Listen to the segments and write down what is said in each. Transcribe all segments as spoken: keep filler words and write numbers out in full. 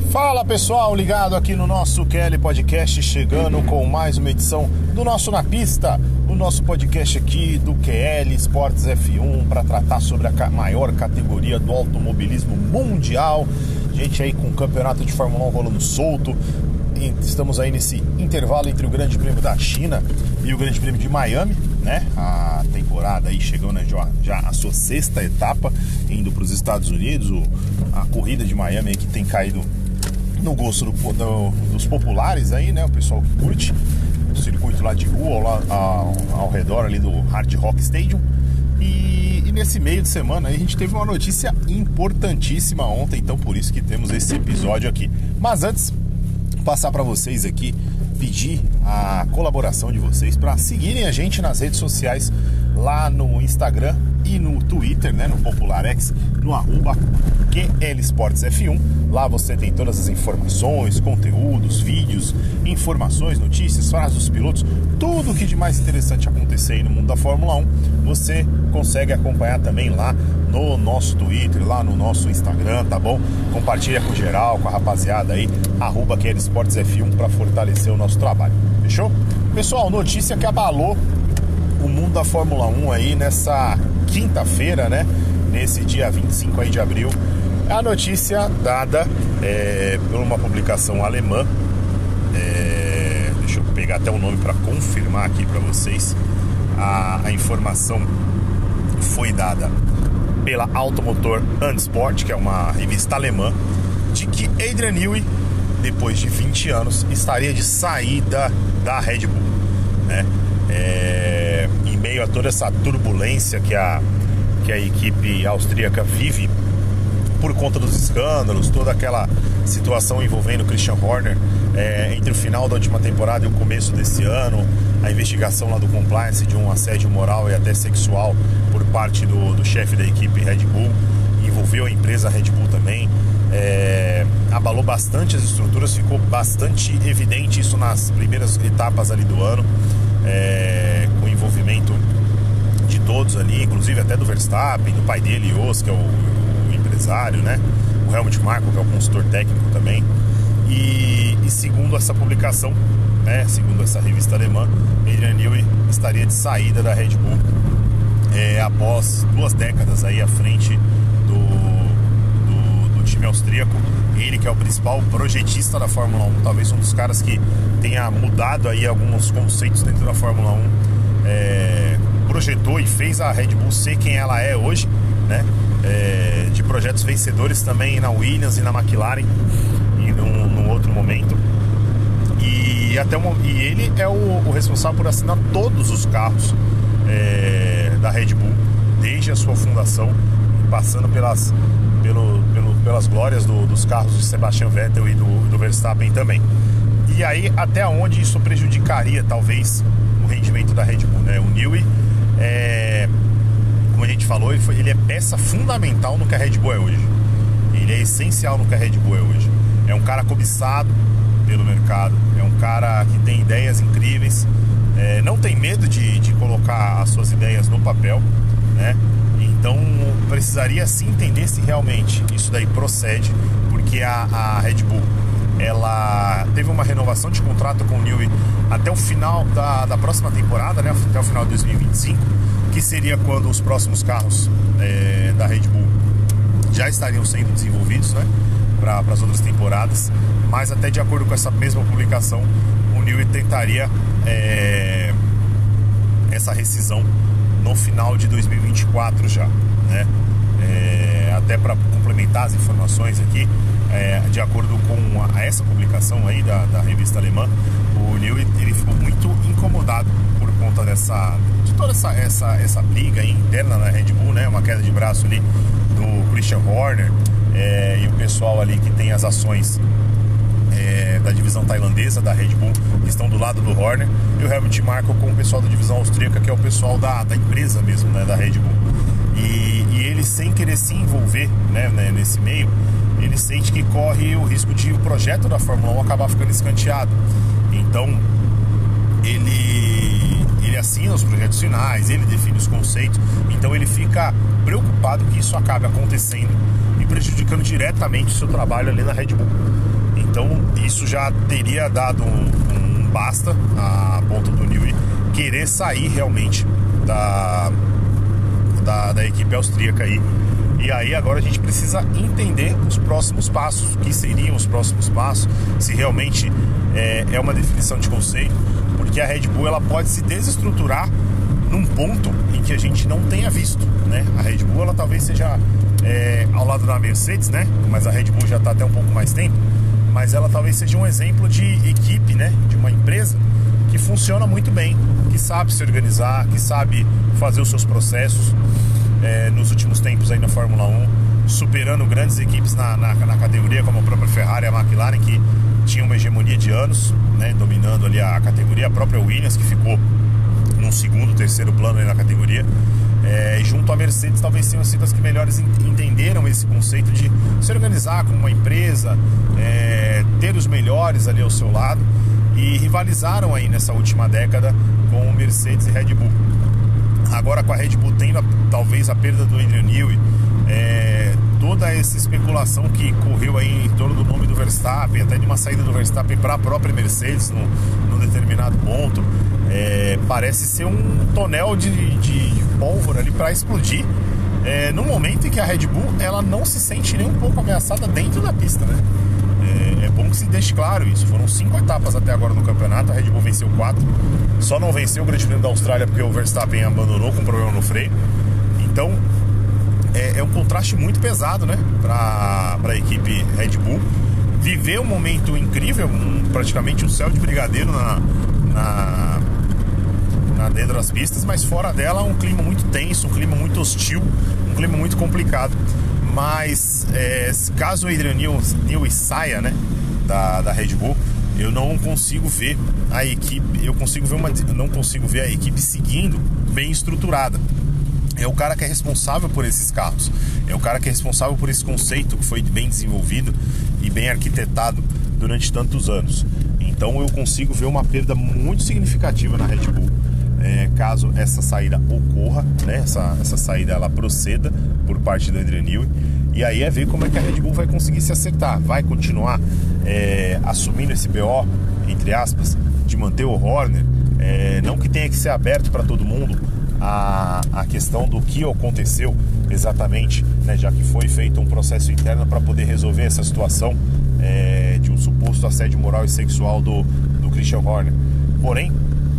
Fala pessoal, ligado aqui no nosso Q L Podcast, chegando com mais uma edição do nosso Na Pista, o nosso podcast aqui do Q L Esportes F um, para tratar sobre a maior categoria do automobilismo mundial. Gente aí com o campeonato de Fórmula um rolando solto. Estamos aí nesse intervalo entre o Grande Prêmio da China e o Grande Prêmio de Miami, né? A temporada aí chegando já, já a sua sexta etapa, indo para os Estados Unidos. O, a corrida de Miami aí que tem caído no gosto do, do, dos populares aí, né? O pessoal que curte o circuito lá de rua, lá ao, ao redor ali do Hard Rock Stadium. E, e nesse meio de semana aí a gente teve uma notícia importantíssima ontem, então por isso que temos esse episódio aqui. Mas antes, passar para vocês aqui, pedir a colaboração de vocês para seguirem a gente nas redes sociais, lá no Instagram e no Twitter, né, no Popular X, no arroba Q L Esportes F um. Lá você tem todas as informações, conteúdos, vídeos, informações, notícias, frases dos pilotos, tudo o que de mais interessante acontecer aí no mundo da Fórmula um, você consegue acompanhar também lá no nosso Twitter, lá no nosso Instagram, tá bom? Compartilha com geral, com a rapaziada aí, arroba Q L Esportes F um, para fortalecer o nosso trabalho, fechou? Pessoal, notícia que abalou o mundo da Fórmula um aí nessa quinta-feira, né? Nesse dia vinte e cinco aí de abril. A notícia dada é, por uma publicação alemã. É, deixa eu pegar até o nome para confirmar aqui para vocês. A, a informação foi dada pela Automotor and Sport, que é uma revista alemã, de que Adrian Newey, depois de vinte anos, estaria de saída da Red Bull, né? É, em meio a toda essa turbulência que a, que a equipe austríaca vive por conta dos escândalos, toda aquela situação envolvendo Christian Horner, é, entre o final da última temporada e o começo desse ano, a investigação lá do compliance de um assédio moral e até sexual por parte do, do chefe da equipe Red Bull, envolveu a empresa Red Bull também, é, abalou bastante as estruturas, ficou bastante evidente isso nas primeiras etapas ali do ano, é, com o envolvimento de todos ali, inclusive até do Verstappen, do pai dele, Jos, que é o, o empresário, né? O Helmut Marko, que é o consultor técnico também. E, e segundo essa publicação, né, segundo essa revista alemã, Adrian Newey estaria de saída da Red Bull é, após duas décadas aí à frente do, do, do time austríaco. Ele que é o principal projetista da Fórmula um, talvez um dos caras que tenha mudado aí alguns conceitos dentro da Fórmula um, é, projetou e fez a Red Bull ser quem ela é hoje, né? É, de projetos vencedores também na Williams e na McLaren e num, num outro momento. E, até uma, e ele é o, o responsável por assinar todos os carros é, da Red Bull, desde a sua fundação, passando pelas, pelo, pelo, pelas glórias do, dos carros de Sebastian Vettel e do, do Verstappen também. E aí, até onde isso prejudicaria, talvez, o rendimento da Red Bull, né? O Newey, é, como a gente falou, ele, foi, ele é peça fundamental no que a Red Bull é hoje. Ele é essencial no que a Red Bull é hoje. É um cara cobiçado pelo mercado, é um cara que tem ideias incríveis, é, não tem medo de, de colocar as suas ideias no papel, né? Então precisaria sim entender se realmente isso daí procede, porque a, a Red Bull, ela teve uma renovação de contrato com o Newey até o final da, da próxima temporada, né? Até o final de dois mil e vinte e cinco, que seria quando os próximos carros é, da Red Bull já estariam sendo desenvolvidos, né? Para as outras temporadas. Mas até de acordo com essa mesma publicação, o Newey tentaria é, essa rescisão no final de dois mil e vinte e quatro já, né? É, até para complementar as informações aqui, é, de acordo com a, essa publicação aí da, da revista alemã, o Newey, ele ficou muito incomodado por conta dessa, de toda essa, essa, essa briga aí interna na Red Bull, né? Uma queda de braço ali do Christian Horner, é, e o pessoal ali que tem as ações é, da divisão tailandesa da Red Bull estão do lado do Horner, e o Helmut Marko com o pessoal da divisão austríaca, que é o pessoal da, da empresa mesmo, né, da Red Bull. E, e ele, sem querer se envolver, né, né, nesse meio, ele sente que corre o risco de o projeto da Fórmula um acabar ficando escanteado. Então ele, ele assina os projetos finais, ele define os conceitos, então ele fica preocupado que isso acabe acontecendo e prejudicando diretamente o seu trabalho ali na Red Bull. Então isso já teria dado um, um basta a ponto do Newey querer sair realmente da, da, da equipe austríaca aí. E aí agora a gente precisa entender os próximos passos, o que seriam os próximos passos, se realmente é, é uma definição de conceito, porque a Red Bull ela pode se desestruturar num ponto em que a gente não tenha visto, né? A Red Bull ela talvez seja é, ao lado da Mercedes, né? Mas a Red Bull já está até um pouco mais tempo, mas ela talvez seja um exemplo de equipe, né? De uma empresa que funciona muito bem, que sabe se organizar, que sabe fazer os seus processos. É, nos últimos tempos aí na Fórmula um, superando grandes equipes na, na, na categoria, como a própria Ferrari e a McLaren, que tinham uma hegemonia de anos, né, dominando ali a categoria, a própria Williams, que ficou num segundo, terceiro plano aí na categoria, é, e junto à Mercedes talvez tenham sido as que melhores entenderam esse conceito de se organizar como uma empresa, é, ter os melhores ali ao seu lado, e rivalizaram aí nessa última década com Mercedes e Red Bull. Agora com a Red Bull tendo a, talvez a perda do Adrian Newey, é, toda essa especulação que correu aí em torno do nome do Verstappen, até de uma saída do Verstappen para a própria Mercedes num, num determinado ponto, é, parece ser um tonel de, de pólvora ali para explodir, é, no momento em que a Red Bull ela não se sente nem um pouco ameaçada dentro da pista, né? É, é bom que se deixe claro isso. Foram cinco etapas até agora no campeonato, a Red Bull venceu quatro, só não venceu o Grande Prêmio da Austrália porque o Verstappen abandonou com problema no freio. Então é, é um contraste muito pesado, né, para a equipe Red Bull viver um momento incrível, um, praticamente um céu de brigadeiro na, na, na dentro das pistas, mas fora dela um clima muito tenso, um clima muito hostil, um clima muito complicado. Mas é, caso o Adrian Newey saia, né, da, da Red Bull, eu não consigo ver a equipe, eu consigo ver uma, não consigo ver a equipe seguindo bem estruturada. É o cara que é responsável por esses carros, é o cara que é responsável por esse conceito que foi bem desenvolvido e bem arquitetado durante tantos anos. Então eu consigo ver uma perda muito significativa na Red Bull, é, caso essa saída ocorra, né, essa, essa saída ela proceda por parte do Adrian Newey. E aí é ver como é que a Red Bull vai conseguir se acertar, vai continuar é, assumindo esse B O, entre aspas, de manter o Horner, é, não que tenha que ser aberto para todo mundo a, a questão do que aconteceu exatamente, né, já que foi feito um processo interno para poder resolver essa situação é, de um suposto assédio moral e sexual do, do Christian Horner. Porém,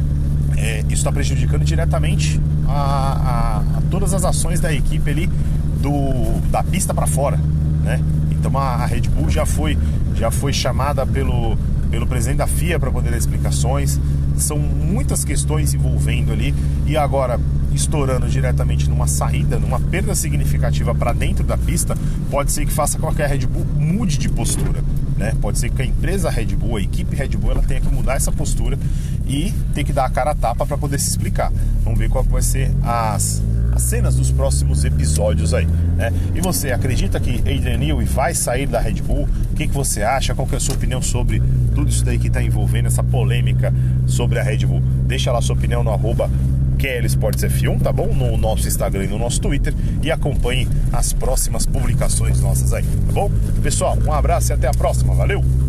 é, isso está prejudicando diretamente a, a, a todas as ações da equipe ali do, da pista para fora, né? Então a, a Red Bull já foi, já foi chamada pelo, pelo presidente da F I A para poder dar explicações. São muitas questões envolvendo ali, e agora estourando diretamente numa saída, numa perda significativa para dentro da pista, pode ser que faça com que a Red Bull mude de postura, né? Pode ser que a empresa Red Bull, a equipe Red Bull, ela tenha que mudar essa postura e ter que dar a cara a tapa para poder se explicar. Vamos ver qual vai ser as, as cenas dos próximos episódios aí, né? E você acredita que Adrian Newey vai sair da Red Bull? O que, que você acha? Qual que é a sua opinião sobre tudo isso daí que está envolvendo essa polêmica sobre a Red Bull? Deixa lá a sua opinião no arroba Q L Sports F um, tá bom? No nosso Instagram e no nosso Twitter, e acompanhe as próximas publicações nossas aí, tá bom? Pessoal, um abraço e até a próxima, valeu!